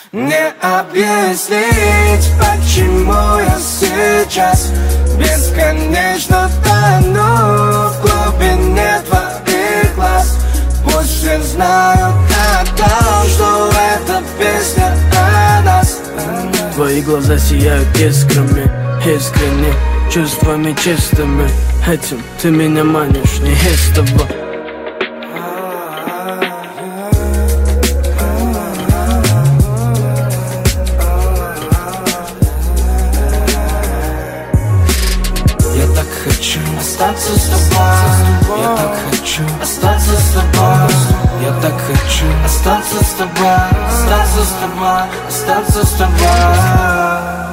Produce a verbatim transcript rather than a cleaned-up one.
Не объяснить, почему я сейчас бесконечно тону в глубине твоих глаз. Пусть все знают о том, что эта песня о нас. Твои глаза сияют искрами, искренне, чувствами чистыми. Этим ты меня манишь неистово. Я так хочу остаться с тобой. Я так хочу остаться с тобой. Я так хочу остаться с тобой. Остаться с тобой. Остаться с тобой.